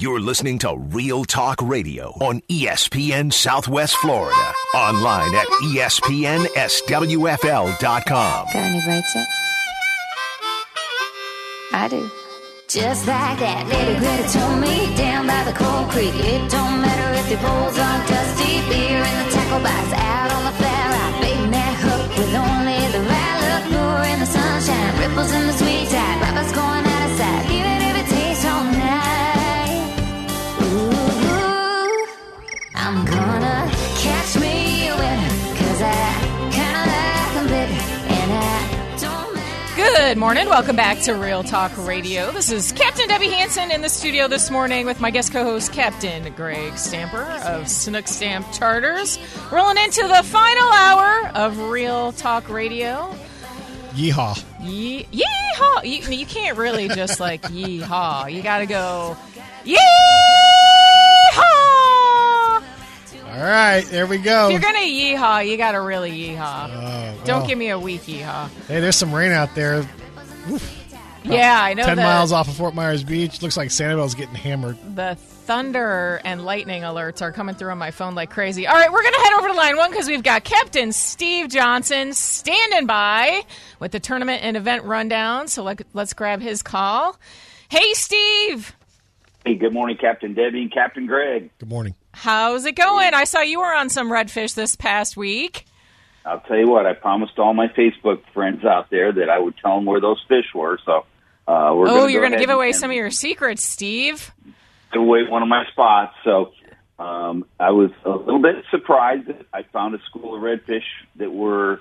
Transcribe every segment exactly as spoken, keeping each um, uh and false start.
You're listening to Real Talk Radio on E S P N Southwest Florida. Online at E S P N S W F L dot com. Got any rights yet? I do. Just like that lady Greta told me down by the Cold Creek. It don't matter if the bowls are dusty. Beer in the tackle box, out on the flat rock. Baiting that hook with only the right look. Lure in the sunshine, ripples in the sweet tide. Robert's going out of sight, even if it takes all night. Ooh, I'm gonna catch me a winner, cause I kinda like them bitter, and I don't mind. Good morning. Welcome back to Real Talk Radio. This is Captain Debbie Hansen in the studio this morning with my guest co-host, Captain Greg Stamper of Snook Stamp Charters. Rolling into the final hour of Real Talk Radio. Yeehaw. Ye- yeehaw. You, you can't really just like yeehaw. You got to go yeehaw. All right, there we go. If you're going to yeehaw, you got to really yeehaw. Oh, well. Don't give me a weak yeehaw. Hey, there's some rain out there. Oof. Yeah, I know Ten that. miles off of Fort Myers Beach. Looks like Sanibel's getting hammered. The thunder and lightning alerts are coming through on my phone like crazy. All right, we're going to head over to line one because we've got Captain Steve Johnson standing by with the tournament and event rundown. So let, let's grab his call. Hey, Steve. Hey, good morning, Captain Debbie and Captain Greg. Good morning. How's it going? I saw you were on some redfish this past week. I'll tell you what, I promised all my Facebook friends out there that I would tell them where those fish were. So uh, we're Oh, gonna you're go going to give ahead away and some of your secrets, Steve. give away one of my spots. So um, I was a little bit surprised that I found a school of redfish that were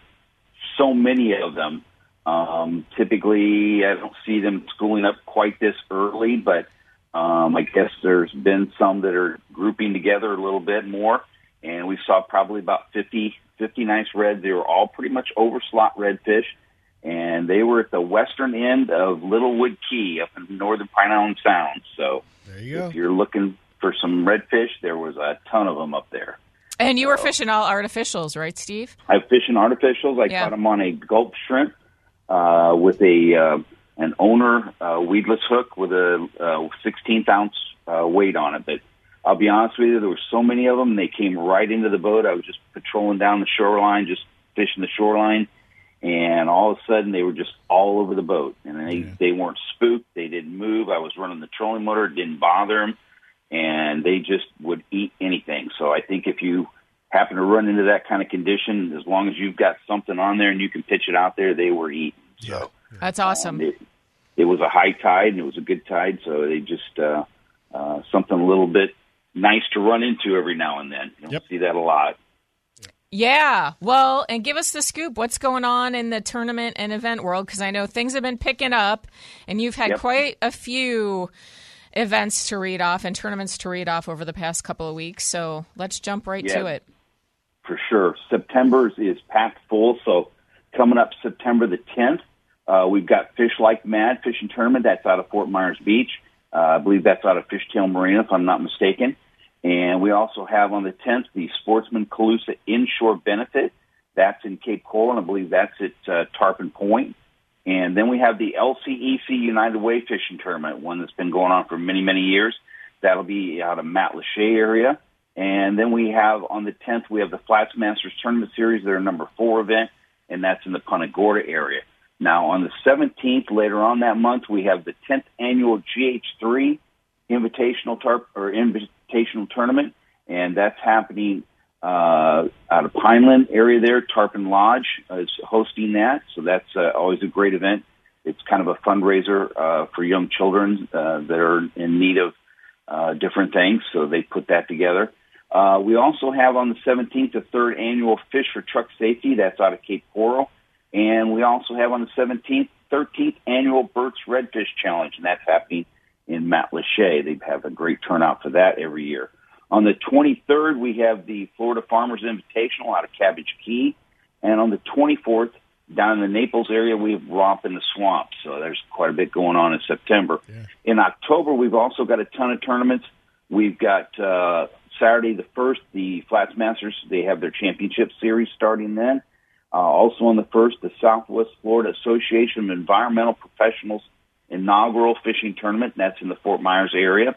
so many of them. Um, typically, I don't see them schooling up quite this early, but um, I guess there's been some that are grouping together a little bit more. And we saw probably about fifty, fifty nice reds. They were all pretty much over slot redfish. And they were at the western end of Littlewood Key up in northern Pine Island Sound. So There you go. if you're looking for some redfish, there was a ton of them up there. And you were fishing all artificials, right, Steve? I fish in artificials. I Yeah. caught them on a gulp shrimp uh, with a uh, an owner uh, weedless hook with a uh, sixteenth ounce uh, weight on it. But I'll be honest with you, there were so many of them. They came right into the boat. I was just patrolling down the shoreline, just fishing the shoreline, and all of a sudden they were just all over the boat. And they, Yeah. they weren't spooked. They didn't move. I was running the trolling motor. It didn't bother them. And they just would eat anything. So I think if you happen to run into that kind of condition, as long as you've got something on there and you can pitch it out there, they were eating. Yeah. So That's awesome. um, it, it was a high tide, and it was a good tide, so they just uh, uh, something a little bit nice to run into every now and then. You don't Yep. see that a lot. Yeah. Well, and give us the scoop. What's going on in the tournament and event world? Because I know things have been picking up, and you've had Yep. quite a few events to read off and tournaments to read off over the past couple of weeks. So let's jump right Yeah. to it. For sure. September's is packed full, so coming up September the tenth, uh, we've got Fish Like Mad Fishing Tournament. That's out of Fort Myers Beach. Uh, I believe that's out of Fishtail Marina, if I'm not mistaken. And we also have on the tenth the Sportsman Calusa Inshore Benefit. That's in Cape Coral, and I believe that's at uh, Tarpon Point. And then we have the L C E C United Way Fishing Tournament, one that's been going on for many, many years. That'll be out of Matlacha area. And then we have on the tenth, we have the Flats Masters Tournament Series, their number four event, and that's in the Punta Gorda area. Now, on the seventeenth, later on that month, we have the tenth annual G H three Invitational Tarp or Invitational Tournament, and that's happening uh, out of Pineland area there. Tarpon Lodge is hosting that, so that's uh, always a great event. It's kind of a fundraiser uh, for young children uh, that are in need of uh, different things, so they put that together. Uh, we also have on the seventeenth the third annual Fish for Truck Safety. That's out of Cape Coral. And we also have on the seventeenth, thirteenth annual Burt's Redfish Challenge, and that's happening in Matlacha. They have a great turnout for that every year. On the twenty-third, we have the Florida Farmers Invitational out of Cabbage Key. And on the twenty-fourth, down in the Naples area, we have Romp in the Swamp. So there's quite a bit going on in September. Yeah. In October, we've also got a ton of tournaments. We've got uh, Saturday the first, the Flats Masters. They have their championship series starting then. Uh, also on the first, the Southwest Florida Association of Environmental Professionals inaugural fishing tournament. That's in the Fort Myers area.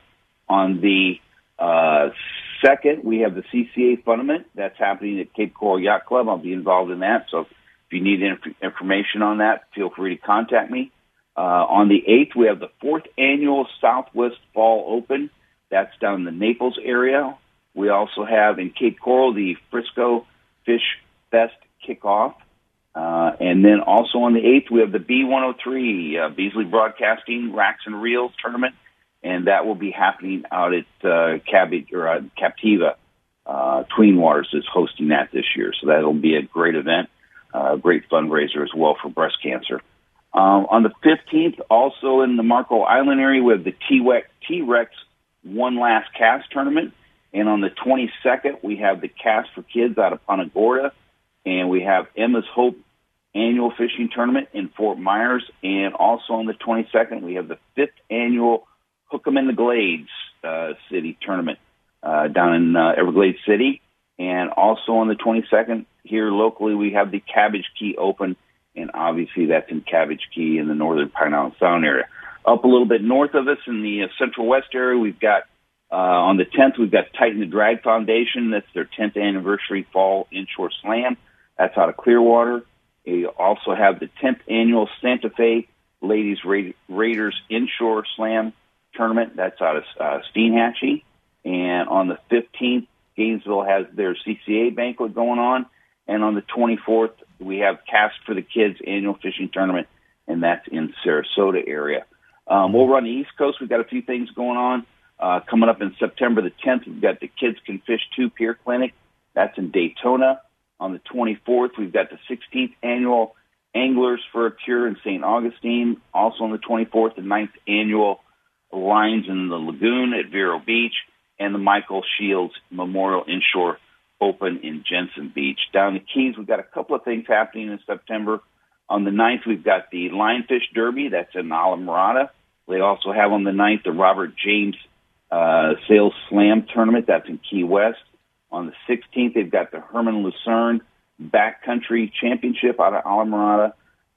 On the uh, second, we have the C C A Fundament. That's happening at Cape Coral Yacht Club. I'll be involved in that. So if you need inf- information on that, feel free to contact me. Uh, on the eighth, we have the fourth annual Southwest Fall Open. That's down in the Naples area. We also have in Cape Coral the Frisco Fish Fest kickoff. Uh, and then also on the eighth, we have the B one oh three uh, Beasley Broadcasting Racks and Reels tournament, and that will be happening out at uh, Cabbage or uh, Captiva. Uh, Tween Waters is hosting that this year, so that'll be a great event, a uh, great fundraiser as well for breast cancer. Um, on the fifteenth, also in the Marco Island area, we have the T-Rex One Last Cast tournament, and on the twenty-second, we have the Cast for Kids out of Punta Gorda. And we have Emma's Hope annual fishing tournament in Fort Myers. And also on the twenty-second, we have the fifth annual Hook 'em in the Glades uh, City tournament uh, down in uh, Everglades City. And also on the twenty-second, here locally, we have the Cabbage Key Open. And obviously, that's in Cabbage Key in the northern Pine Island Sound area. Up a little bit north of us in the uh, Central West area, we've got uh, on the tenth, we've got Tighten the Drag Foundation. That's their tenth anniversary fall inshore slam. That's out of Clearwater. We also have the tenth annual Santa Fe Ladies Ra- Raiders Inshore Slam Tournament. That's out of uh, Steenhatchee. And on the fifteenth, Gainesville has their C C A banquet going on. And on the twenty-fourth, we have Cast for the Kids annual fishing tournament, and that's in Sarasota area. Um, over on the East Coast, we've got a few things going on. Uh, coming up in September the tenth, we've got the Kids Can Fish two Pier Clinic. That's in Daytona. On the twenty-fourth, we've got the sixteenth annual Anglers for a Cure in Saint Augustine. Also on the twenty-fourth, the ninth annual Lines in the Lagoon at Vero Beach, and the Michael Shields Memorial Inshore Open in Jensen Beach. Down the Keys, we've got a couple of things happening in September. On the ninth, we've got the Lionfish Derby. That's in Alamorada. They also have on the ninth the Robert James uh, Sales Slam Tournament. That's in Key West. On the sixteenth, they've got the Herman Lucerne Backcountry Championship out of Alamorada.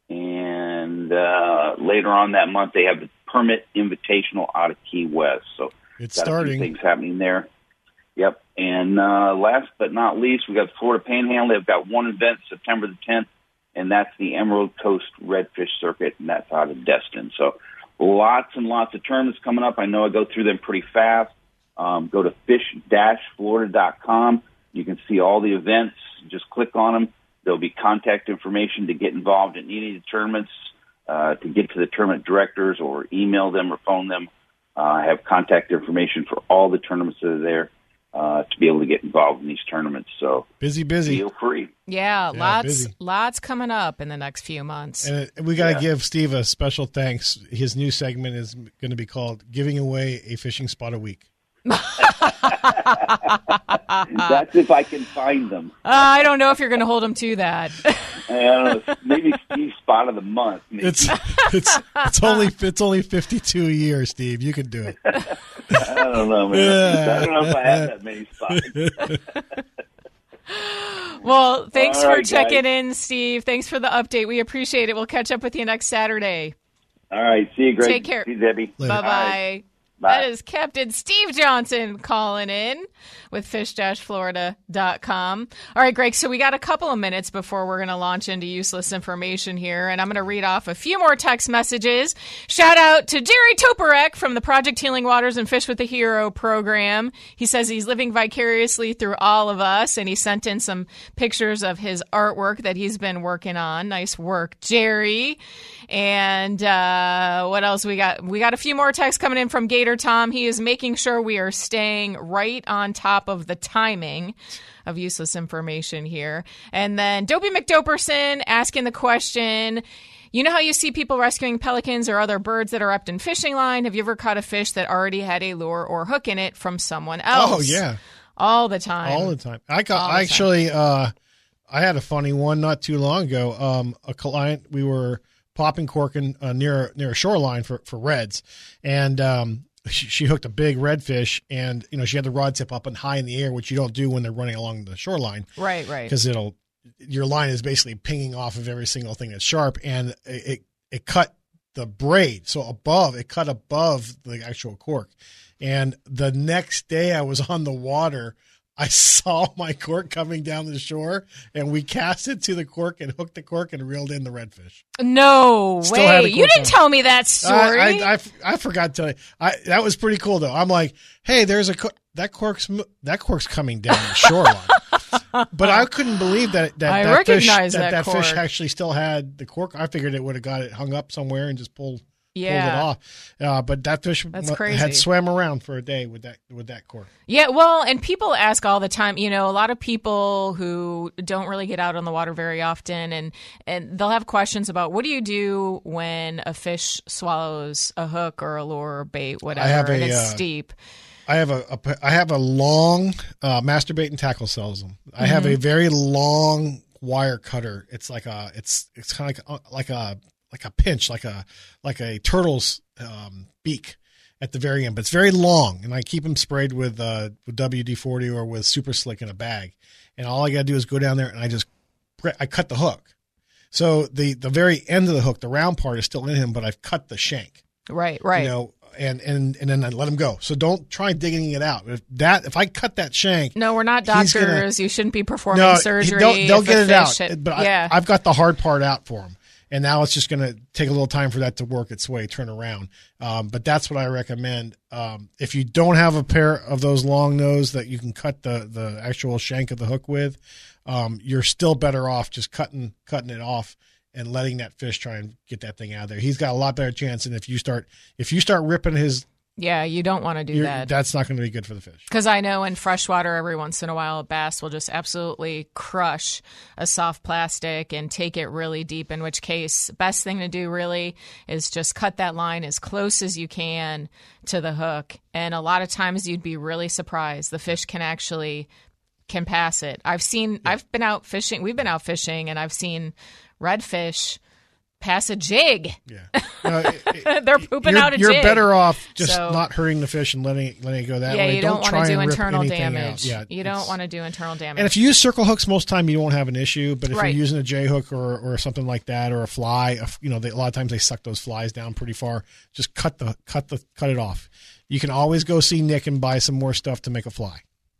And uh, later on that month, they have the Permit Invitational out of Key West. So it's got starting. A few things happening there. Yep. And uh, last but not least, we got the Florida Panhandle. They've got one event September the tenth, and that's the Emerald Coast Redfish Circuit, and that's out of Destin. So lots and lots of tournaments coming up. I know I go through them pretty fast. Um, go to fish dash florida dot com. You can see all the events. Just click on them. There'll be contact information to get involved in any of the tournaments, uh, to get to the tournament directors or email them or phone them. Uh, I have contact information for all the tournaments that are there uh, to be able to get involved in these tournaments. So busy, busy. Feel free. Yeah, Yeah, lots, busy. lots coming up in the next few months. And it, we got to Yeah. give Steve a special thanks. His new segment is going to be called Giving Away a Fishing Spot a Week. That's if I can find them. Uh, I don't know if you're going to hold him to that. I don't know, maybe Steve's Spot of the Month. Maybe. It's it's it's only it's only fifty-two a year, Steve. You can do it. I don't know, man. I don't know if I have that many spots. Well, thanks All for right, checking guys. in, Steve. Thanks for the update. We appreciate it. We'll catch up with you next Saturday. All right. See you, Greg. Take care. See you, Debbie. Later. Bye-bye. All right. Bye. That is Captain Steve Johnson calling in with fish dash florida dot com. All right, Greg, so we got a couple of minutes before we're going to launch into useless information here, and I'm going to read off a few more text messages. Shout out to Jerry Toporek from the Project Healing Waters and Fish with the Hero program. He says he's living vicariously through all of us, and he sent in some pictures of his artwork that he's been working on. Nice work, Jerry. And uh, what else we got? We got a few more texts coming in from Gator Tom. He is making sure we are staying right on top of the timing of useless information here. And then Dopey McDoperson asking the question, you know how you see people rescuing pelicans or other birds that are up in fishing line? Have you ever caught a fish that already had a lure or hook in it from someone else? Oh yeah, all the time. all the time. I got All the I actually uh, I had a funny one not too long ago. Um, a client, we were popping corking uh, near near a shoreline for for reds, and um, she, she hooked a big redfish, and you know she had the rod tip up and high in the air, which you don't do when they're running along the shoreline, Right, right. because it'll your line is basically pinging off of every single thing that's sharp, and it it, it cut the braid, so above it cut above the actual cork, And the next day I was on the water, I saw my cork coming down the shore, and we cast it to the cork and hooked the cork and reeled in the redfish. No Still had way. a You cork didn't on. tell me that story. I, I, I, I forgot to tell you. I, that was pretty cool, though. I'm like, hey, there's a co- that cork's mo- that cork's coming down the shoreline. But I couldn't believe that that, I that fish recognize that, that that fish cork. actually still had the cork. I figured it would have got it hung up somewhere and just pulled Yeah. pulled it off. Uh, but that fish That's mu- crazy. had swam around for a day with that with that cork. Yeah, well, and people ask all the time, you know, a lot of people who don't really get out on the water very often, and, and they'll have questions about what do you do when a fish swallows a hook or a lure or bait, whatever, have and a, it's uh, steep. I have a, a I have a long uh, masturbate and tackle sells them. I have a very long wire cutter. It's like a it's it's kind of like a, like a like a pinch, like a like a turtle's um, beak at the very end, but it's very long, and I keep them sprayed with uh, with W D forty or with Super Slick in a bag, and all I got to do is go down there and I just I cut the hook. So the the very end of the hook, the round part is still in him, but I've cut the shank. Right, right. You know, and and and then I let him go. So don't try digging it out. If that if I cut that shank, no, we're not he's doctors. gonna- you shouldn't be performing no, surgery. they'll, they'll if get a it out. fish hit- But yeah. I, I've got the hard part out for him, and now it's just going to take a little time for that to work its way, turn around. Um, but that's what I recommend. Um, if you don't have a pair of those long nose that you can cut the the actual shank of the hook with, um, you're still better off just cutting cutting it off and letting that fish try and get that thing out of there. He's got a lot better chance than if you start if you start ripping his. yeah, you don't want to do You're, that. that's not going to be good for the fish. Because I know in freshwater, every once in a while, a bass will just absolutely crush a soft plastic and take it really deep, in which case, best thing to do really is just cut that line as close as you can to the hook. And a lot of times you'd be really surprised. The fish can actually can pass it. I've seen, I've been out fishing, we've been out fishing, and I've seen redfish pass a jig. Yeah, no, it- it- They're pooping you're, out a You're jig. better off just So- not hurting the fish and letting it, letting it go that Yeah, way. you don't, try want to do and rip internal anything out. damage. Yeah, you don't it's- want to do internal damage. And if you use circle hooks, most time you won't have an issue. But if Right. you're using a J hook or, or something like that, or a fly, a f- you know, they, a lot of times they suck those flies down pretty far. Just cut the cut the cut it off. You can always go see Nick and buy some more stuff to make a fly.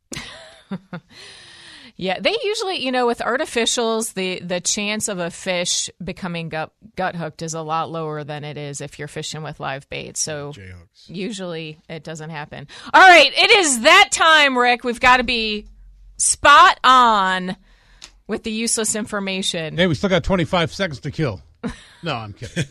Yeah, they usually, you know, with artificials, the the chance of a fish becoming gut gut hooked is a lot lower than it is if you're fishing with live bait. So J hooks. usually it doesn't happen. All right, it is that time, Rick. We've got to be spot on with the useless information. Hey, we still got twenty-five seconds to kill. No, I'm kidding.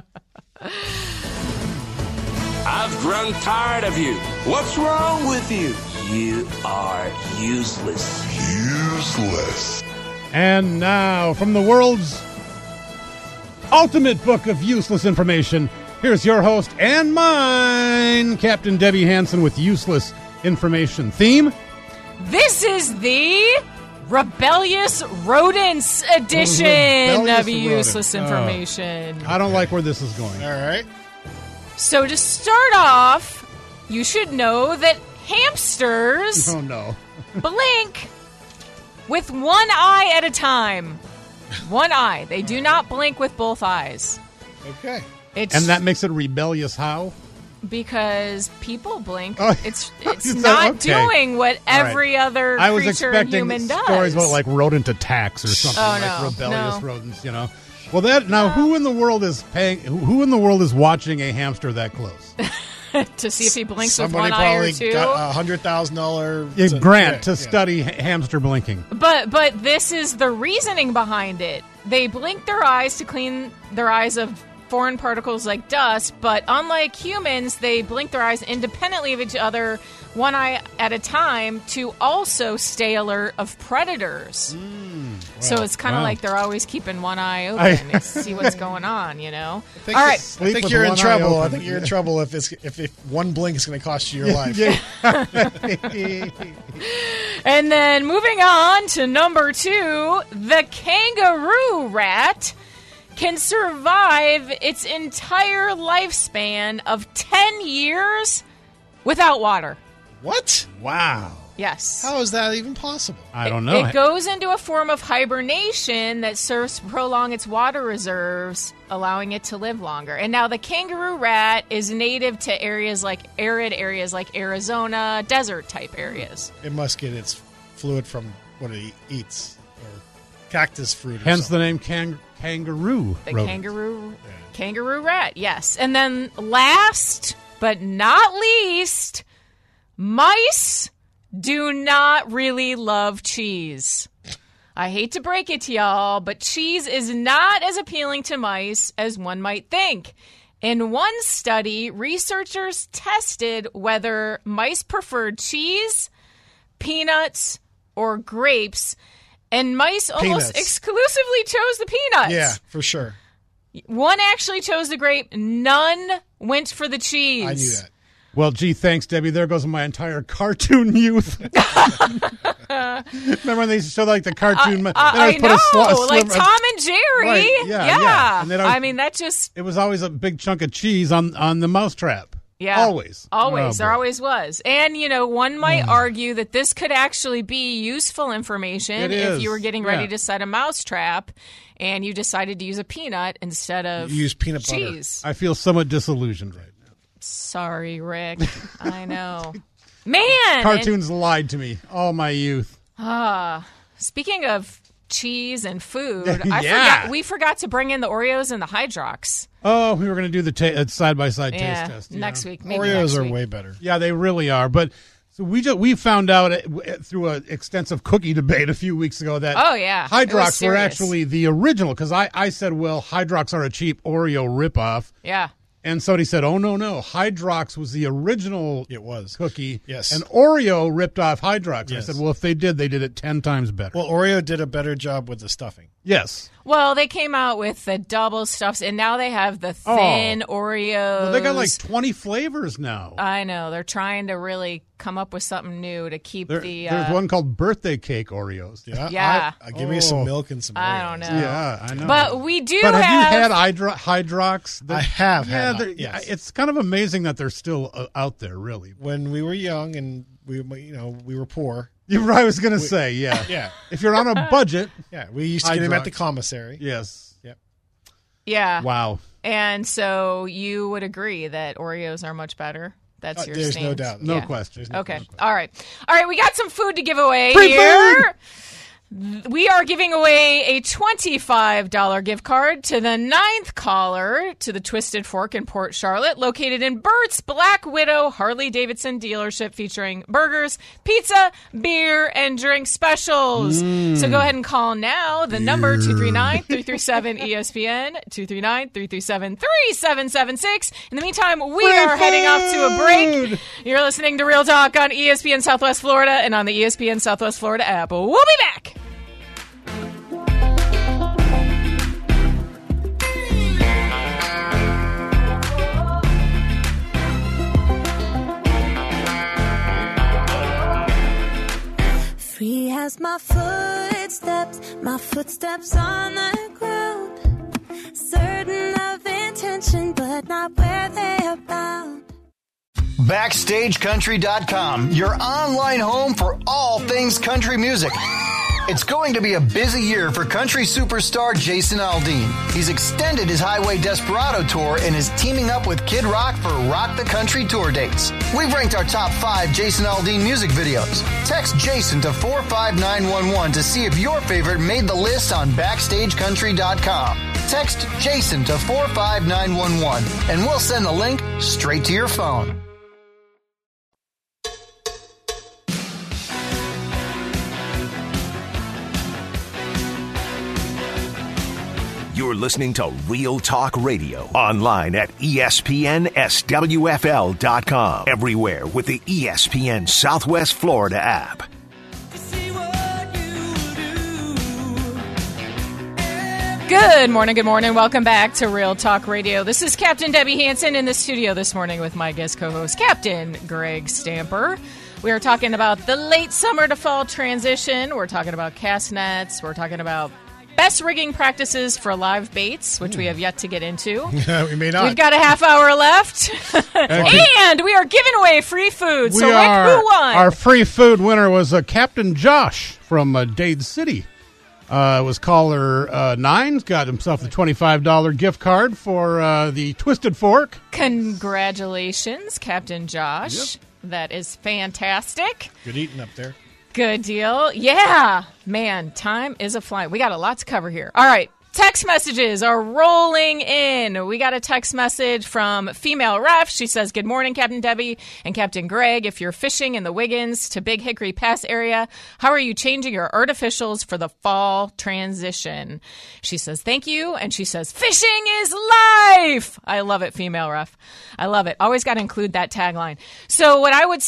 I've grown tired of you. What's wrong with you? You are useless. Useless. And now, from the world's ultimate book of useless information, here's your host and mine, Captain Debbie Hansen, with useless information. Theme? This is the Rebellious Rodents edition Rebellious of useless Rodent. information. I don't like where this is going. All right. So to start off, you should know that hamsters Oh, no. blink with one eye at a time. One eye. They do not blink with both eyes. Okay. It's And that makes it rebellious how? because people blink. Oh, it's it's is that- not okay. doing what All right. every other I was creature expecting human does. stories about like rodent attacks or something, Oh, like no, rebellious no. rodents, you know. Well, that now who in the world is paying? Who who in the world is watching a hamster that close? to see if he blinks Somebody with one eye or probably two. got a hundred thousand dollar A grant to study ha- hamster blinking. But but this is the reasoning behind it. They blink their eyes to clean their eyes of foreign particles like dust, but unlike humans, they blink their eyes independently of each other, one eye at a time, to also stay alert of predators. So it's kind of Wow. like they're always keeping one eye open I- to see what's going on, you know? I think, All right. I Sleep think with you're in one eye trouble. I open. think you're in trouble if it's if, if one blink is going to cost you your life. And then moving on to number two, the kangaroo rat can survive its entire lifespan of ten years without water. What? Wow. Yes. How is that even possible? I don't know. It goes into a form of hibernation that serves to prolong its water reserves, allowing it to live longer. And now the kangaroo rat is native to areas like arid areas like Arizona, desert type areas. It must get its fluid from what it eats, or cactus fruit. Or Hence something. the name kang- kangaroo. The rodent. kangaroo kangaroo rat, yes. And then last but not least, mice do not really love cheese. I hate to break it to y'all, but cheese is not as appealing to mice as one might think. In one study, researchers tested whether mice preferred cheese, peanuts, or grapes, and mice almost Peanuts. exclusively chose the peanuts. Yeah, for sure. One actually chose the grape. None went for the cheese. I knew that. Well, gee, thanks, Debbie. There goes my entire cartoon youth. Remember when they used to show like the cartoon? Uh, then I I would put a sli- know, a like sliver- Tom and Jerry. Right, yeah, yeah. yeah. And then I was- I mean, that just It was always a big chunk of cheese on on the mousetrap. yeah, always, always. Oh, there boy. always was. And you know, one might argue that this could actually be useful information It if is, you were getting ready yeah. to set a mousetrap and you decided to use a peanut instead of You use peanut butter. cheese. I feel somewhat disillusioned right now. Sorry, Rick. I know, man. and- Cartoons lied to me all my youth. Ah, speaking of cheese and food, I Yeah. forgot we forgot to bring in the Oreos and the Hydrox. Oh, we were going to do the ta- uh, side-by-side Yeah, taste test. yeah. next week. Maybe Oreos next are week. way better. Yeah, they really are. But so we just, we found out uh, w- through an extensive cookie debate a few weeks ago that Oh, yeah. It was Hydrox were serious. actually the original, because I, I said, well, Hydrox are a cheap Oreo ripoff. Yeah. And somebody said, oh, no, no. Hydrox was the original It was. cookie. Yes. And Oreo ripped off Hydrox. Yes. I said, well, if they did, they did it ten times better. Well, Oreo did a better job with the stuffing. yes. Well, they came out with the double stuffs, and now they have the thin Oreos. Well, they got like twenty flavors now. I know. They're trying to really come up with something new to keep There- the. there's Uh, one called birthday cake Oreos. Yeah. Yeah. I, I, give me some Oh. milk and some Oreos. I don't know. Yeah, I know. But we do But have, have. you had Hydro- Hydrox? The- I have Yeah, had they're- that, yes. it's kind of amazing that they're still uh, out there, really. When we were young and we, you know, we were poor. You, I was going to say, yeah. Yeah. If you're on a budget, Yeah. We used to get them at the Hydrox. commissary. yes. Yeah. Wow. And so you would agree that Oreos are much better? That's Uh, your there's no stance? doubt. No Yeah. question. Okay. All right. All right. We got some food to give away Free here. We are giving away a twenty-five dollars gift card to the ninth caller to the Twisted Fork in Port Charlotte, located in Burt's Black Widow Harley-Davidson dealership, featuring burgers, pizza, beer, and drink specials. So go ahead and call now. The number, two three nine, three three seven, E S P N, two three nine, three three seven, three seven seven six. In the meantime, we Free are heading off to a break. food! You're listening to Real Talk on E S P N Southwest Florida and on the E S P N Southwest Florida app. We'll be back. Free as my footsteps, my footsteps on the ground. Certain of intention, but not where they are bound. Backstage Country dot com, your online home for all things country music. It's going to be a busy year for country superstar Jason Aldean. He's extended his Highway Desperado tour and is teaming up with Kid Rock for Rock the Country tour dates. We've ranked our top five Jason Aldean music videos. Text Jason to four five nine one one to see if your favorite made the list on Backstage Country dot com. Text Jason to four five nine one one and we'll send the link straight to your phone. You're listening to Real Talk Radio, online at E S P N S W F L dot com. Everywhere with the E S P N Southwest Florida app. Good morning, good morning. Welcome back to Real Talk Radio. This is Captain Debbie Hansen in the studio this morning with my guest co-host, Captain Greg Stamper. We are talking about the late summer to fall transition. We're talking about cast nets. We're talking about best rigging practices for live baits, which we have yet to get into. we may not. We've got a half hour left. And we are giving away free food. We so, Rick, are, who won? Our free food winner was uh, Captain Josh from uh, Dade City. Uh, was caller uh, nine. Got himself a twenty-five dollars gift card for uh, the Twisted Fork. Congratulations, Captain Josh. Yep. That is fantastic. Good eating up there. Good deal. Yeah. Man, time is a flying. We got a lot to cover here. All right. Text messages are rolling in. We got a text message from Female Ref. She says, good morning, Captain Debbie and Captain Greg. If you're fishing in the Wiggins to Big Hickory Pass area, how are you changing your artificials for the fall transition? She says, thank you. And she says, fishing is life. I love it, Female Ref. I love it. Always got to include that tagline. So what I would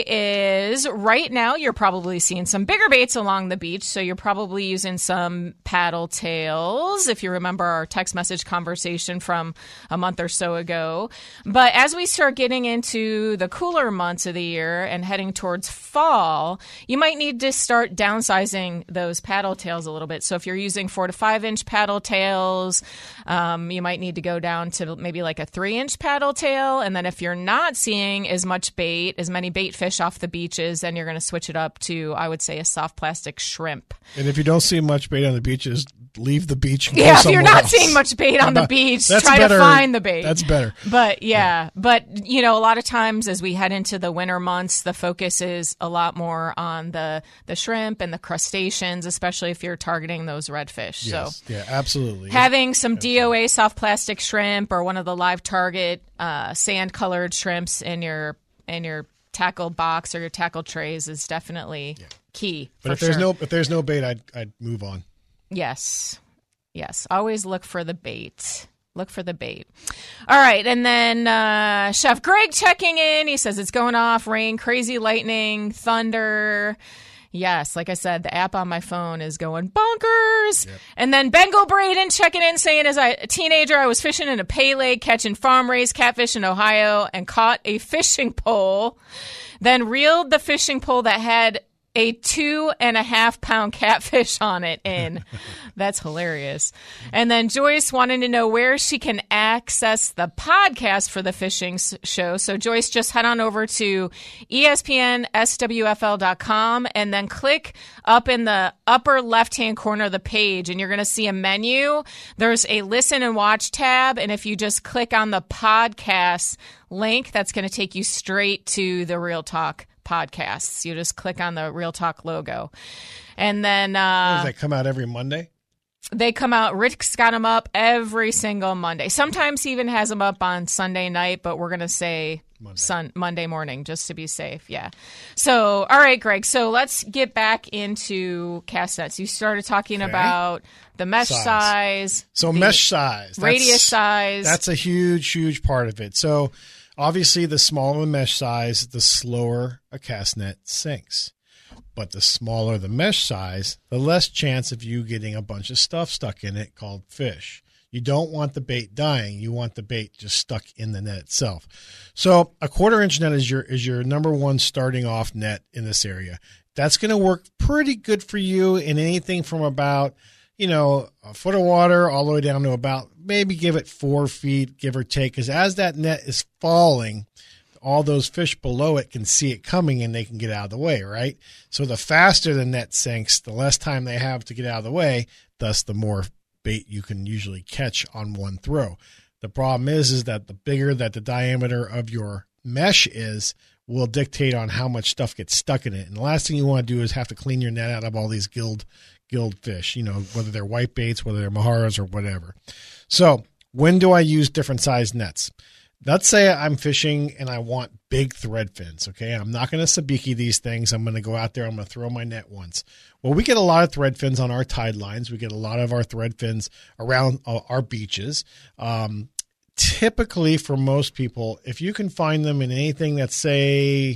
say is right now you're probably seeing some bigger baits along the beach. So you're probably using some paddle tails, if you remember our text message conversation from a month or so ago. But as we start getting into the cooler months of the year and heading towards fall, you might need to start downsizing those paddle tails a little bit. So if you're using four to five inch paddle tails, um, you might need to go down to maybe like a three inch paddle tail. And then if you're not seeing as much bait, as many bait fish off the beaches, then you're going to switch it up to, I would say, a soft plastic shrimp. And if you don't see much bait on the beaches, leave the beach and go yeah, if you're not else. seeing much bait on the beach, that's try better. to find the bait. That's better. But yeah, yeah, but you know, a lot of times as we head into the winter months, the focus is a lot more on the the shrimp and the crustaceans, especially if you're targeting those redfish. Yes. So yeah, absolutely. Having some absolutely. D O A soft plastic shrimp or one of the live target uh, sand colored shrimps in your in your tackle box or your tackle trays is definitely yeah. key. But if sure. there's no if there's no bait, I'd I'd move on. Yes. Yes. Always look for the bait. Look for the bait. All right. And then uh, Chef Greg checking in. He says it's going off. Rain, crazy lightning, thunder. Yes. Like I said, the app on my phone is going bonkers. Yep. And then Bengal Braden checking in saying, as a teenager, I was fishing in a pay lake, catching farm raised catfish in Ohio, and caught a fishing pole. Then reeled the fishing pole that had a two and a half pound catfish on it in. That's hilarious. And then Joyce wanted to know where she can access the podcast for the fishing show. So Joyce, just head on over to E S P N S W F L dot com and then click up in the upper left-hand corner of the page and you're going to see a menu. There's a listen and watch tab. And if you just click on the podcast link, that's going to take you straight to the Real Talk podcasts. You just click on the Real Talk logo. And then uh, does that come out every Monday? They come out. Rick's got them up every single Monday. Sometimes he even has them up on Sunday night, but we're going to say Monday. Sun, Monday morning just to be safe. Yeah. So, all right, Greg. So let's get back into cast nets. You started talking okay. about the mesh size. size so mesh size. Radius that's, size. That's a huge, huge part of it. So obviously the smaller the mesh size, the slower a cast net sinks. But the smaller the mesh size, the less chance of you getting a bunch of stuff stuck in it called fish. You don't want the bait dying. You want the bait just stuck in the net itself. So a quarter inch net is your is your number one starting off net in this area. That's going to work pretty good for you in anything from about, you know, a foot of water all the way down to about maybe give it four feet, give or take. Because as that net is falling, all those fish below it can see it coming and they can get out of the way, right? So the faster the net sinks, the less time they have to get out of the way, thus the more bait you can usually catch on one throw. The problem is, is that the bigger that the diameter of your mesh is will dictate on how much stuff gets stuck in it. And the last thing you want to do is have to clean your net out of all these gilled, gilled fish, you know, whether they're white baits, whether they're maharas or whatever. So when do I use different size nets? Let's say I'm fishing and I want big thread fins, okay? I'm not going to sabiki these things. I'm going to go out there. I'm going to throw my net once. Well, we get a lot of thread fins on our tide lines. We get a lot of our thread fins around uh, our beaches. Um, typically, for most people, if you can find them in anything that's, say,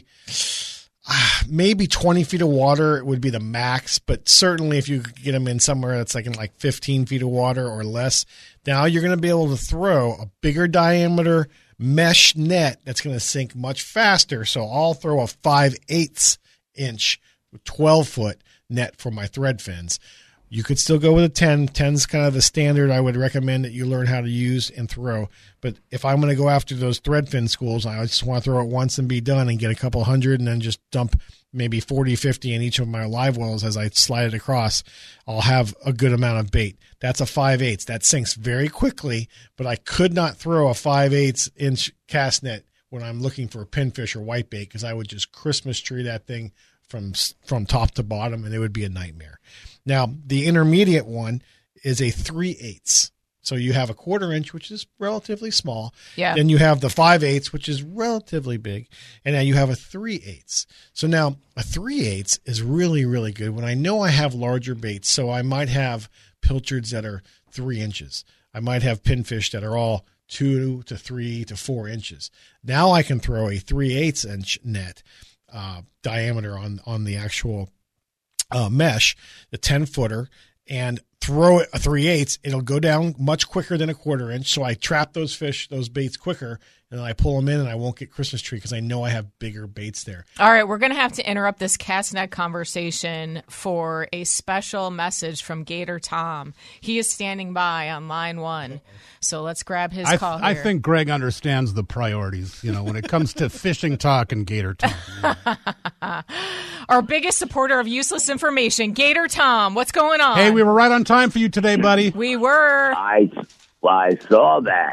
uh, maybe twenty feet of water, it would be the max. But certainly if you get them in somewhere that's like in like fifteen feet of water or less, now you're going to be able to throw a bigger diameter mesh net that's going to sink much faster. So I'll throw a five eighths inch, twelve foot net for my thread fins. You could still go with a ten. ten's kind of the standard I would recommend that you learn how to use and throw. But if I'm going to go after those thread fin schools, I just want to throw it once and be done and get a couple hundred and then just dump maybe forty, fifty in each of my live wells as I slide it across. I'll have a good amount of bait. That's a five eighths. That sinks very quickly, but I could not throw a five eighths inch cast net when I'm looking for a pinfish or whitebait because I would just Christmas tree that thing from from top to bottom, and it would be a nightmare. Now, the intermediate one is a three eighths. So you have a quarter inch, which is relatively small. Yeah. Then you have the five eighths, which is relatively big. And now you have a three eighths. So now a three eighths is really, really good when I know I have larger baits. So I might have pilchards that are three inches. I might have pinfish that are all two to three to four inches. Now I can throw a three eighths inch net uh, diameter on, on the actual uh, mesh, the ten footer, and throw it a three eighths. It'll go down much quicker than a quarter inch. So I trap those fish, those baits quicker, and then I pull them in and I won't get Christmas tree because I know I have bigger baits there. All right, we're going to have to interrupt this cast net conversation for a special message from Gator Tom. He is standing by on line one. So let's grab his I, call th- I here. think Greg understands the priorities, you know, when it comes to fishing talk and Gator Tom. Yeah. Our biggest supporter of useless information, Gator Tom. What's going on? Hey, we were right on time for you today, buddy. We were. I, well, I saw that.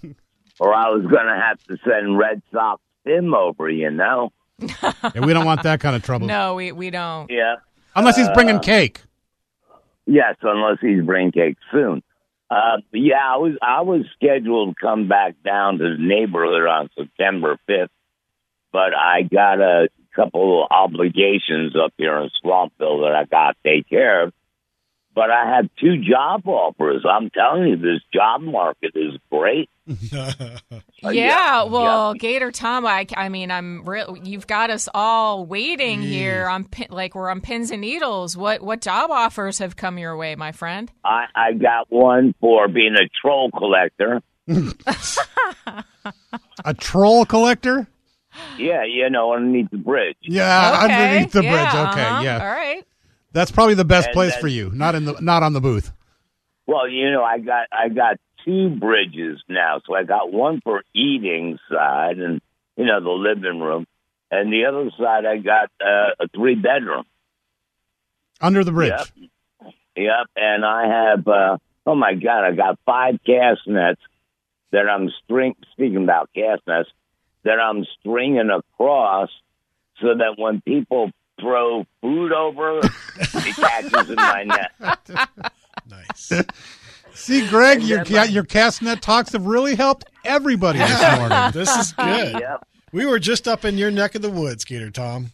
Or I was going to have to send Red Sox Tim over, you know? Yeah, we don't want that kind of trouble. No, we, we don't. Yeah. Unless he's bringing Uh, cake. Yes, unless he's bringing cake soon. Uh, yeah, I was I was scheduled to come back down to the neighborhood on September fifth, but I got a couple of obligations up here in Swampville that I got to take care of. But I have two job offers. I'm telling you, this job market is great. Yeah, Uh, yeah, well, yeah. Gator Tom, I, I mean, I'm real. You've got us all waiting here on pin, like we're on pins and needles. What what job offers have come your way, my friend? I, I got one for being a troll collector. A troll collector? Yeah, you know, underneath the bridge. Yeah, Okay, underneath the yeah, bridge. Okay, uh-huh, yeah. All right. That's probably the best And place then- for you. Not in the not on the booth. Well, you know, I got I got two bridges now. So I got one for eating side and, you know, the living room. And the other side, I got uh, a three bedroom. Under the bridge. Yep. Yep. And I have, uh, oh my God, I got five cast nets that I'm string. Speaking about cast nets, that I'm stringing across so that when people throw food over, it catches in my net. Nice. See, Greg, And your then my- your cast net talks have really helped everybody this morning. This is good. Yep. We were just up in your neck of the woods, Gator Tom.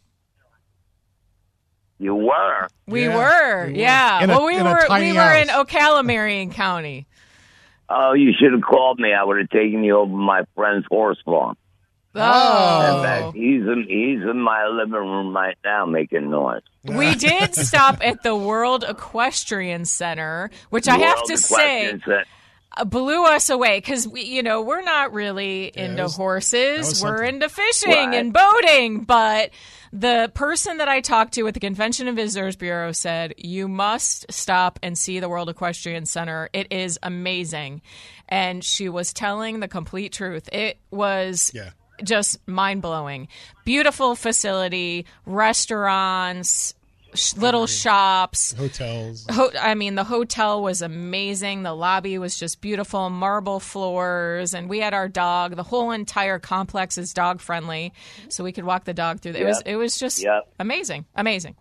You were. We Yeah, were, we were. yeah. In a- well, we in a were tiny we were in house. Ocala, Marion County. Oh, you should have called me. I would have taken you over to my friend's horse farm. Oh, In fact, he's in, he's in my living room right now making noise. we did stop at the World Equestrian Center, which I have World to say Equestrian Center. uh, blew us away because we, you know, we're not really into that was- that horses. was We're something. into fishing Right. and boating, but the person that I talked to at the Convention and Visitors Bureau said, you must stop and see the World Equestrian Center. It is amazing. And she was telling the complete truth. It was Yeah. just mind-blowing. Beautiful facility, restaurants, sh- little shops. Hotels. Ho- I mean, the hotel was amazing. The lobby was just beautiful, marble floors, and we had our dog. The whole entire complex is dog friendly, so we could walk the dog through. It was Yep. it was just Yep. amazing, amazing.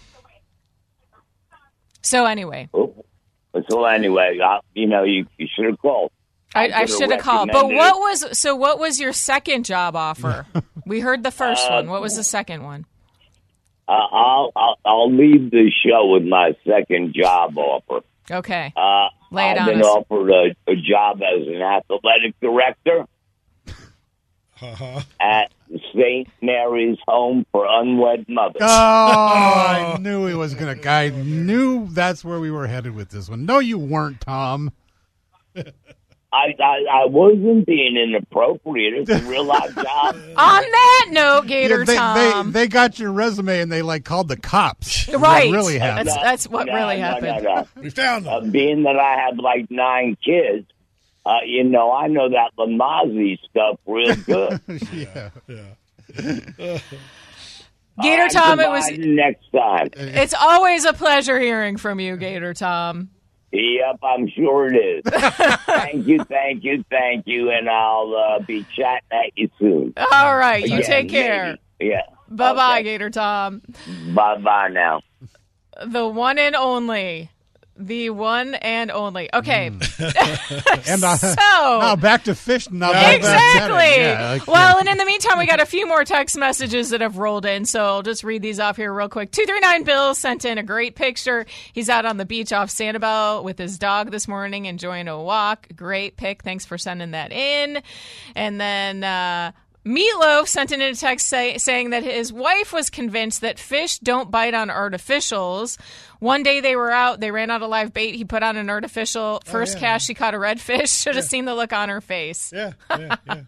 So anyway, Oh. So anyway, I, you know, you, you should have called. I, I could've should have called. But recommended what it. was so? What was your second job offer? We heard the first Uh, one. What was the second one? Uh, I'll, I'll I'll leave the show with my second job offer. Okay, Uh, Lay it I've on been us. offered a, a job as an athletic director Uh-huh. at Saint Mary's Home for Unwed Mothers. Oh, I knew he was going to. I knew that's where we were headed with this one. No, you weren't, Tom. I, I I wasn't being inappropriate. It's a real life job. On that note, Gator Yeah, they, Tom. They, they got your resume and they like called the cops. Right. What really happened? That's, that's what No, really no, happened. no, no. We found them. Uh, being that I have like nine kids, uh, you know, I know that Lamazi stuff real good. yeah. Yeah. Gator All right, Tom, it goodbye was. till next time. It's always a pleasure hearing from you, Gator Tom. Yep, I'm sure it is. Thank you, thank you, thank you, and I'll uh, be chatting at you soon. All right, you Again, take care. maybe. Yeah. Bye bye, Okay. Gator Tom. Bye bye now. The one and only. The one and only. Okay. And uh, So- now back to fish. Now back to Exactly. netting. Yeah, like- Well, and in the meantime, we got a few more text messages that have rolled in, so I'll just read these off here real quick. two three nine Bill sent in a great picture. He's out on the beach off Sanibel with his dog this morning, enjoying a walk. Great pic. Thanks for sending that in. And then uh, Meatloaf sent in a text say, saying that his wife was convinced that fish don't bite on artificials. One day they were out, they ran out of live bait. He put on an artificial. First yeah. cast, she caught a redfish. Should have seen the look on her face. Yeah, yeah, yeah.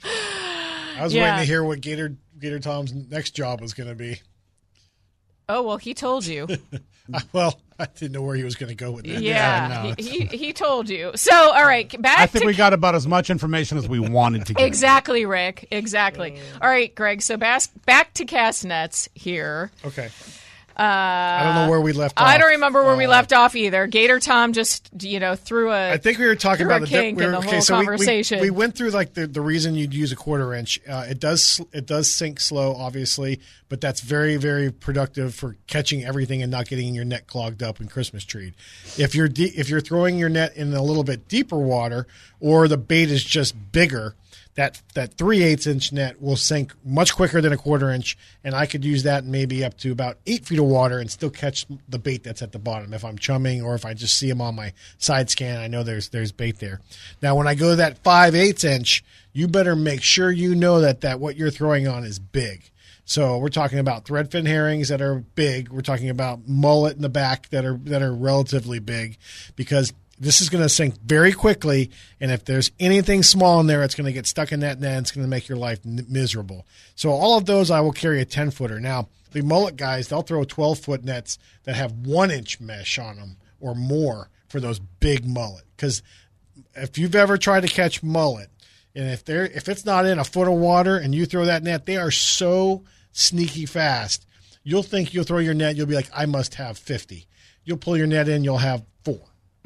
I was Yeah. waiting to hear what Gator Gator Tom's next job was going to be. Oh, well, he told you. Well, I didn't know where he was going to go with that. Yeah, no, he, he he told you. So, all right, back I think to we got about as much information as we wanted to get. exactly, Rick. Exactly. All right, Greg. So back back to cast nets here. Okay. Uh, I don't know where we left off. I don't remember where we Uh, left off either. Gator Tom just you know threw a. I think we were talking threw a about the, kink we were, in the okay, whole so we- we- conversation. We, went through like the, the reason you'd use a quarter inch. Uh, it does it does sink slow, obviously, but that's very very productive for catching everything and not getting your net clogged up in Christmas tree. If you're de- if you're throwing your net in a little bit deeper water, or the bait is just bigger, that that three eighths inch net will sink much quicker than a quarter inch, and I could use that maybe up to about eight feet of water and still catch the bait that's at the bottom if I'm chumming or if I just see them on my side scan. I know there's there's bait there. Now, when I go to that five eighths inch, you better make sure you know that that what you're throwing on is big. So we're talking about threadfin herrings that are big. We're talking about mullet in the back that are that are relatively big, because this is going to sink very quickly, and if there's anything small in there, it's going to get stuck in that net, and it's going to make your life n- miserable. So all of those, I will carry a ten-footer. Now, the mullet guys, they'll throw twelve-foot nets that have one-inch mesh on them or more for those big mullet. Because if you've ever tried to catch mullet, and if they're if it's not in a foot of water and you throw that net, they are so sneaky fast. You'll think you'll throw your net, you'll be like, I must have fifty. You'll pull your net in, you'll have four.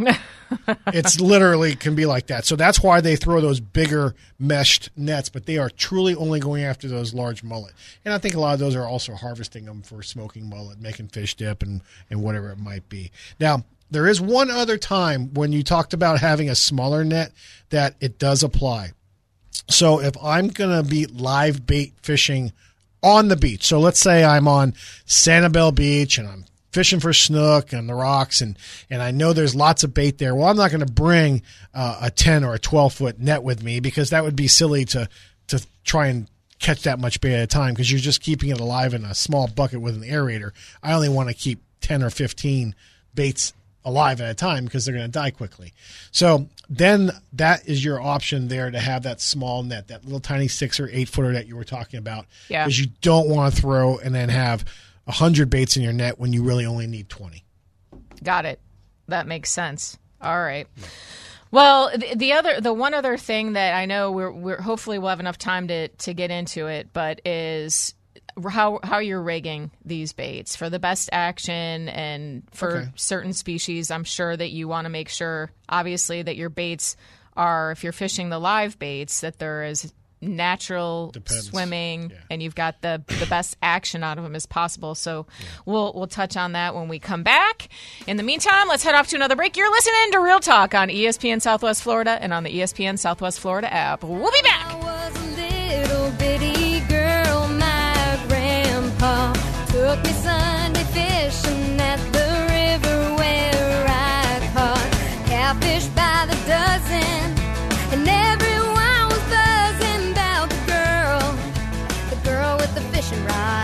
It's literally can be like that. So that's why they throw those bigger meshed nets, but they are truly only going after those large mullet. And I think a lot of those are also harvesting them for smoking mullet, making fish dip and, and whatever it might be. Now, there is one other time when you talked about having a smaller net that it does apply. So if I'm going to be live bait fishing on the beach, so let's say I'm on Sanibel Beach and I'm fishing for snook and the rocks, and, and I know there's lots of bait there. Well, I'm not going to bring uh, a ten or a twelve foot net with me, because that would be silly to to try and catch that much bait at a time, because you're just keeping it alive in a small bucket with an aerator. I only want to keep ten or fifteen baits alive at a time, because they're going to die quickly. So then that is your option there, to have that small net, that little tiny six or eight footer that you were talking about, Yeah. because you don't want to throw and then have one hundred baits in your net when you really only need twenty. Got it. That makes sense. All right. Well, the, the other, the one other thing that I know we're, we're hopefully we'll have enough time to to get into it, but is how how you're rigging these baits for the best action, and for Okay. certain species. I'm sure that you want to make sure, obviously, that your baits are, if you're fishing the live baits, that there is natural Depends. swimming, Yeah. and you've got the the best action out of them as possible. So we'll we'll touch on that when we come back. In the meantime, let's head off to another break. You're listening to Real Talk on E S P N Southwest Florida and on the E S P N Southwest Florida app. We'll be back. I was a little bitty girl. My grandpa took me Sunday fishing at the river where I caught catfish by the dozen, and everyone was buzzing about the girl, the girl with the fishing rod.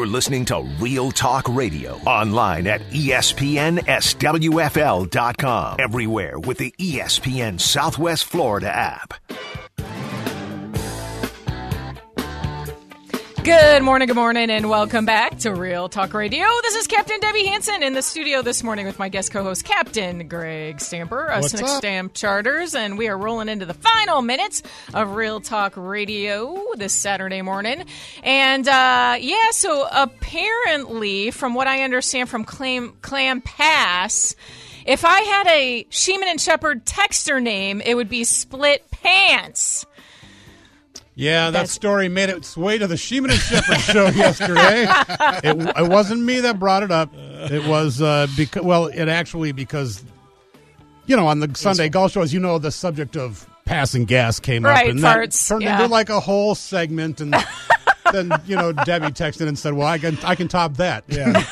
You're listening to Real Talk Radio, online at E S P N S W F L dot com. Everywhere with the E S P N Southwest Florida app. Good morning, good morning, and welcome back to Real Talk Radio. This is Captain Debbie Hansen in the studio this morning with my guest co-host, Captain Greg Stamper of Snick Stamp Charters, and we are rolling into the final minutes of Real Talk Radio this Saturday morning. And, uh, yeah, so apparently, from what I understand from Clam, Clam Pass, if I had a Sheeman and Shepherd texter name, it would be Split Pants. Yeah, that That's, story made its way to the Sheeman and Shepherd show yesterday. It, it wasn't me that brought it up. It was, uh, because, well, it actually, because, you know, on the Sunday golf show, as you know, the subject of passing gas came right, up. And farts, that turned yeah. into like a whole segment. And then, you know, Debbie texted and said, well, I can, I can top that. Yeah.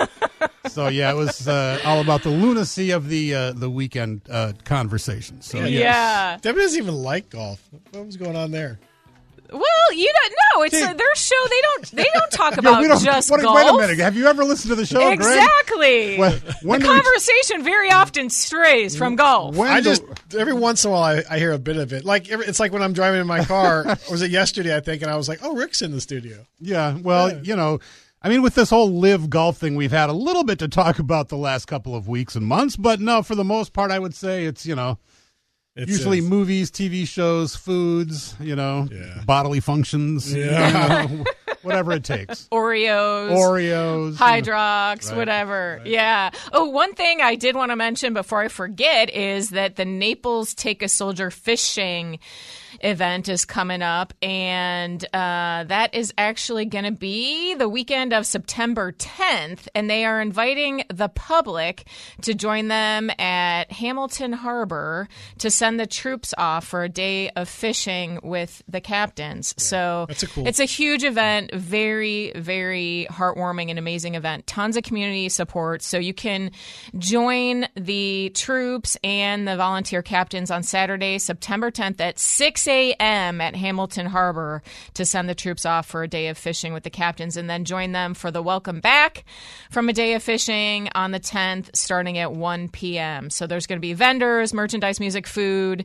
So, yeah, it was uh, all about the lunacy of the uh, the weekend uh, conversation. So, yeah. yes. yeah. Debbie doesn't even like golf. What was going on there? Well, you don't know. It's a, their show. They don't. They don't talk about yeah, don't, just what, golf. Wait a minute. Have you ever listened to the show, exactly. Greg? When, when the conversation we, very often strays from golf. I just every once in a while I, I hear a bit of it. Like it's like when I'm driving in my car. Or was it yesterday? I think, and I was like, "Oh, Rick's in the studio." Yeah. Well, yeah. you know, I mean, with this whole live golf thing, we've had a little bit to talk about the last couple of weeks and months. But no, for the most part, I would say it's you know. It's usually is. movies, T V shows, foods, you know, yeah. bodily functions, yeah. you know, whatever it takes. Oreos. Oreos. Hydrox, you know. right. whatever. Right. Yeah. Oh, one thing I did want to mention before I forget is that the Naples Take a Soldier Fishing event is coming up, and uh, that is actually going to be the weekend of September tenth, and they are inviting the public to join them at Hamilton Harbor to send the troops off for a day of fishing with the captains. Yeah, so that's a cool. It's a huge event, very, very heartwarming and amazing event. Tons of community support, so you can join the troops and the volunteer captains on Saturday, September tenth at six a.m. at Hamilton Harbor to send the troops off for a day of fishing with the captains, and then join them for the welcome back from a day of fishing on the tenth starting at one p.m. So there's going to be vendors, merchandise, music, food,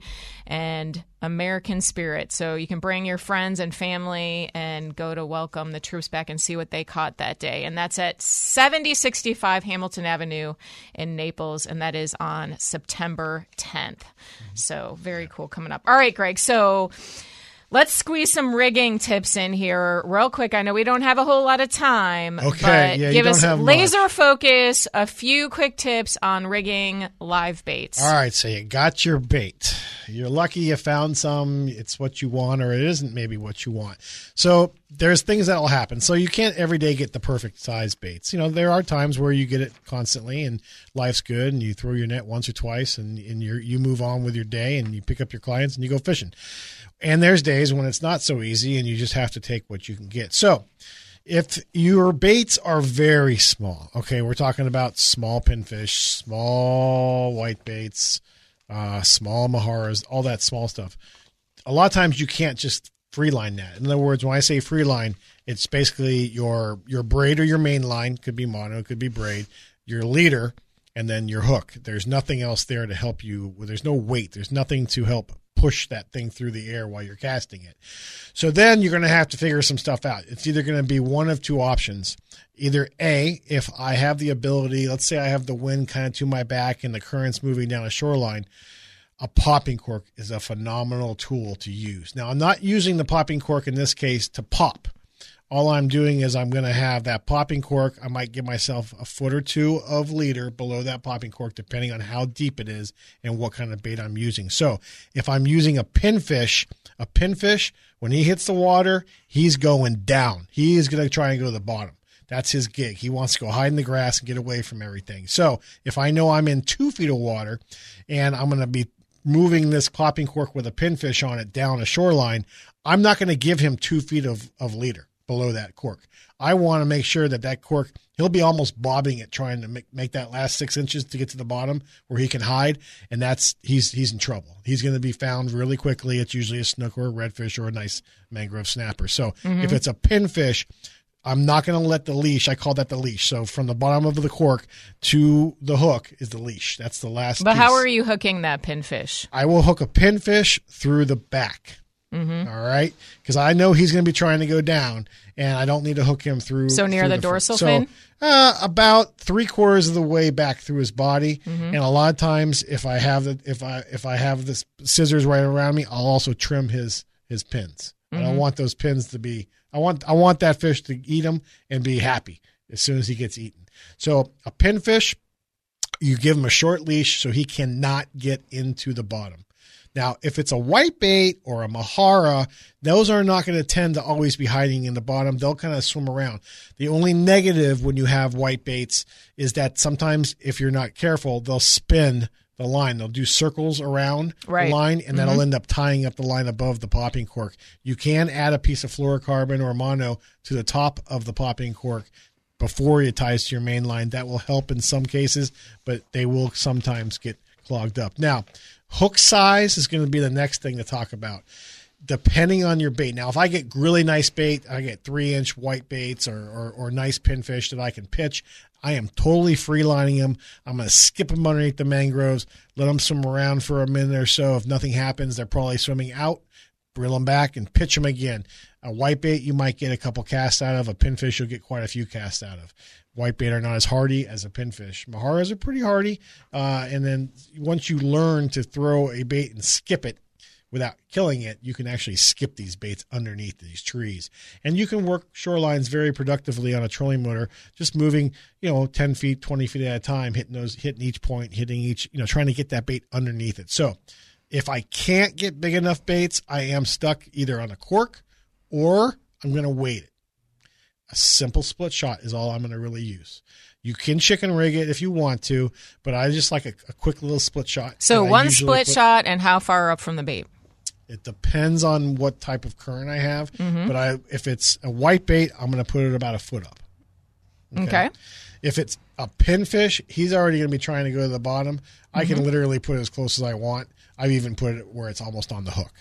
and American spirit. So you can bring your friends and family and go to welcome the troops back and see what they caught that day. And that's at seventy sixty-five Hamilton Avenue in Naples, and that is on September tenth. So very cool coming up. All right, Greg. So let's squeeze some rigging tips in here real quick. I know we don't have a whole lot of time. Okay, but yeah, you give don't us have laser much. focus, a few quick tips on rigging live baits. All right, so you got your bait. You're lucky you found some. It's what you want, or it isn't maybe what you want. So there's things that will happen. So you can't every day get the perfect size baits. You know, there are times where you get it constantly and life's good and you throw your net once or twice and, and you you move on with your day and you pick up your clients and you go fishing. And there's days when it's not so easy and you just have to take what you can get. So if your baits are very small, okay, we're talking about small pinfish, small white baits, uh, small maharas, all that small stuff. A lot of times you can't just freeline that. In other words, when I say freeline, it's basically your your braid or your main line, could be mono, could be braid, your leader, and then your hook. There's nothing else there to help you. There's no weight. There's nothing to help push that thing through the air while you're casting it. So then you're going to have to figure some stuff out. It's either going to be one of two options. Either A, if I have the ability, let's say I have the wind kind of to my back and the current's moving down a shoreline, a popping cork is a phenomenal tool to use. Now, I'm not using the popping cork in this case to pop. All I'm doing is I'm going to have that popping cork. I might give myself a foot or two of leader below that popping cork, depending on how deep it is and what kind of bait I'm using. So if I'm using a pinfish, a pinfish, when he hits the water, he's going down. He is going to try and go to the bottom. That's his gig. He wants to go hide in the grass and get away from everything. So if I know I'm in two feet of water and I'm going to be moving this popping cork with a pinfish on it down a shoreline, I'm not going to give him two feet of, of leader below that cork. I want to make sure that that cork, he'll be almost bobbing it, trying to make, make that last six inches to get to the bottom where he can hide, and that's he's he's in trouble. He's going to be found really quickly. It's usually a snook or a redfish or a nice mangrove snapper. So mm-hmm. if it's a pinfish, I'm not going to let the leash, I call that the leash. So from the bottom of the cork to the hook is the leash. That's the last But piece. how are you hooking that pinfish? I will hook a pinfish through the back. Mm-hmm. All right? Because I know he's going to be trying to go down, and I don't need to hook him through. So near through the, the dorsal so, fin? Uh, about three quarters of the way back through his body. Mm-hmm. And a lot of times, if I have the if I if I have the scissors right around me, I'll also trim his his pins. Mm-hmm. I don't want those pins to be. I want I want that fish to eat them and be happy as soon as he gets eaten. So a pinfish, you give him a short leash so he cannot get into the bottom. Now, if it's a whitebait or a mahara, those are not going to tend to always be hiding in the bottom. They'll kind of swim around. The only negative when you have whitebaits is that sometimes if you're not careful, they'll spin the line. They'll do circles around right. the line, and mm-hmm. that'll end up tying up the line above the popping cork. You can add a piece of fluorocarbon or mono to the top of the popping cork before it ties to your main line. That will help in some cases, but they will sometimes get clogged up. Now, hook size is going to be the next thing to talk about, depending on your bait. Now, if I get really nice bait, I get three-inch white baits or, or, or nice pinfish that I can pitch, I am totally freelining them. I'm going to skip them underneath the mangroves, let them swim around for a minute or so. If nothing happens, they're probably swimming out. Reel them back and pitch them again. A whitebait you might get a couple casts out of. A pinfish you'll get quite a few casts out of. Whitebait are not as hardy as a pinfish. Maharas are pretty hardy. Uh, and then once you learn to throw a bait and skip it without killing it, you can actually skip these baits underneath these trees. And you can work shorelines very productively on a trolling motor, just moving, you know, ten feet, twenty feet at a time, hitting those, hitting each point, hitting each, you know, trying to get that bait underneath it. So if I can't get big enough baits, I am stuck either on a cork or I'm going to weight it. A simple split shot is all I'm going to really use. You can chicken rig it if you want to, but I just like a, a quick little split shot. So one split put, shot, and how far up from the bait? It depends on what type of current I have, mm-hmm. but I if it's a white bait, I'm going to put it about a foot up. Okay. okay. If it's a pinfish, he's already going to be trying to go to the bottom. Mm-hmm. I can literally put it as close as I want. I've even put it where it's almost on the hook.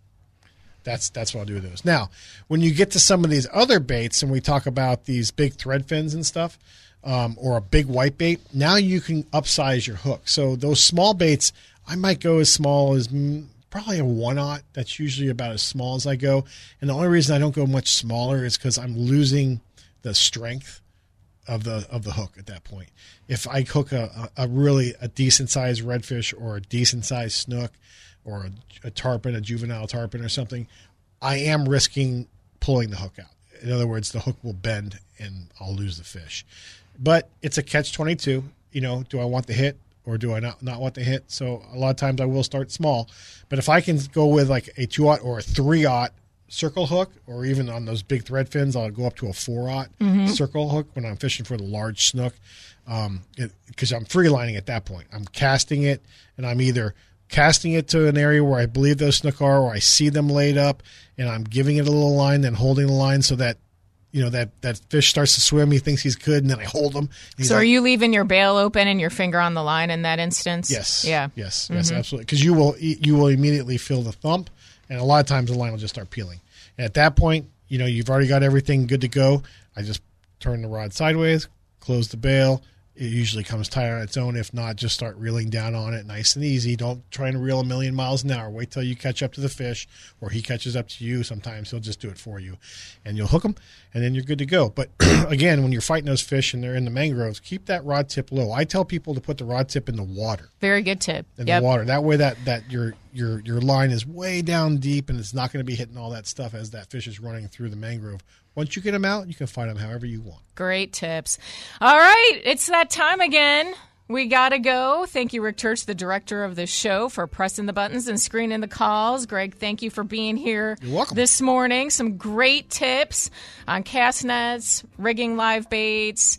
That's that's what I'll do with those. Now, when you get to some of these other baits, and we talk about these big thread fins and stuff, um, or a big white bait, now you can upsize your hook. So those small baits, I might go as small as mm, probably a one-aught. That's usually about as small as I go. And the only reason I don't go much smaller is because I'm losing the strength of the of the hook at that point. If I hook a, a, a really a decent-sized redfish or a decent-sized snook, or a, a tarpon, a juvenile tarpon or something, I am risking pulling the hook out. In other words, the hook will bend and I'll lose the fish. But it's a catch twenty-two. You know, do I want the hit or do I not, not want the hit? So a lot of times I will start small. But if I can go with like a two-aught or a three-aught circle hook, or even on those big thread fins, I'll go up to a four-aught mm-hmm. circle hook when I'm fishing for the large snook, um, because I'm freelining at that point. I'm casting it, and I'm either casting it to an area where I believe those snook are, or I see them laid up, and I'm giving it a little line, then holding the line so that, you know, that, that fish starts to swim. He thinks he's good, and then I hold him. So like, are you leaving your bail open and your finger on the line in that instance? Yes. Yeah. Yes. Mm-hmm. Yes, absolutely. Because you will you will immediately feel the thump, and a lot of times the line will just start peeling. And at that point, you know, you've already got everything good to go. I just turn the rod sideways, close the bail. It usually comes tight on its own. If not, just start reeling down on it nice and easy. Don't try to reel a million miles an hour. Wait till you catch up to the fish, or he catches up to you. Sometimes he'll just do it for you. And you'll hook them, and then you're good to go. But again, when you're fighting those fish and they're in the mangroves, keep that rod tip low. I tell people to put the rod tip in the water. Very good tip. In yep. the water. That way that, that your your your line is way down deep, and it's not going to be hitting all that stuff as that fish is running through the mangrove. Once you get them out, you can fight them however you want. Great tips. All right, it's that time again. We got to go. Thank you, Rick Church, the director of the show, for pressing the buttons and screening the calls. Greg, thank you for being here You're welcome. this morning. Some great tips on cast nets, rigging live baits,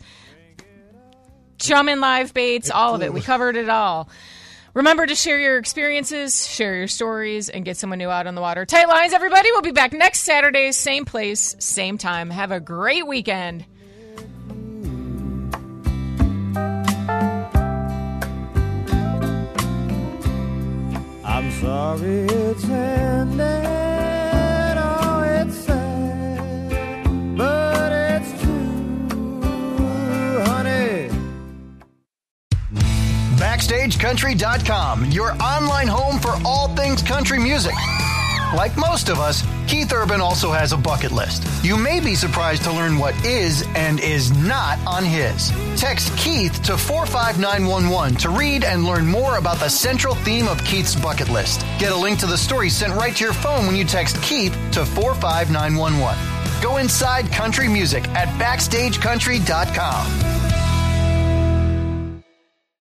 chumming live baits, all of it. We covered it all. Remember to share your experiences, share your stories, and get someone new out on the water. Tight lines, everybody. We'll be back next Saturday, same place, same time. Have a great weekend. I'm sorry it's ended, oh, it's sad, but it's Backstage Country dot com, your online home for all things country music. Like most of us, Keith Urban also has a bucket list. You may be surprised to learn what is and is not on his. Text Keith to four five nine one one to read and learn more about the central theme of Keith's bucket list. Get a link to the story sent right to your phone when you text Keith to four five nine one one. Go inside country music at Backstage Country dot com.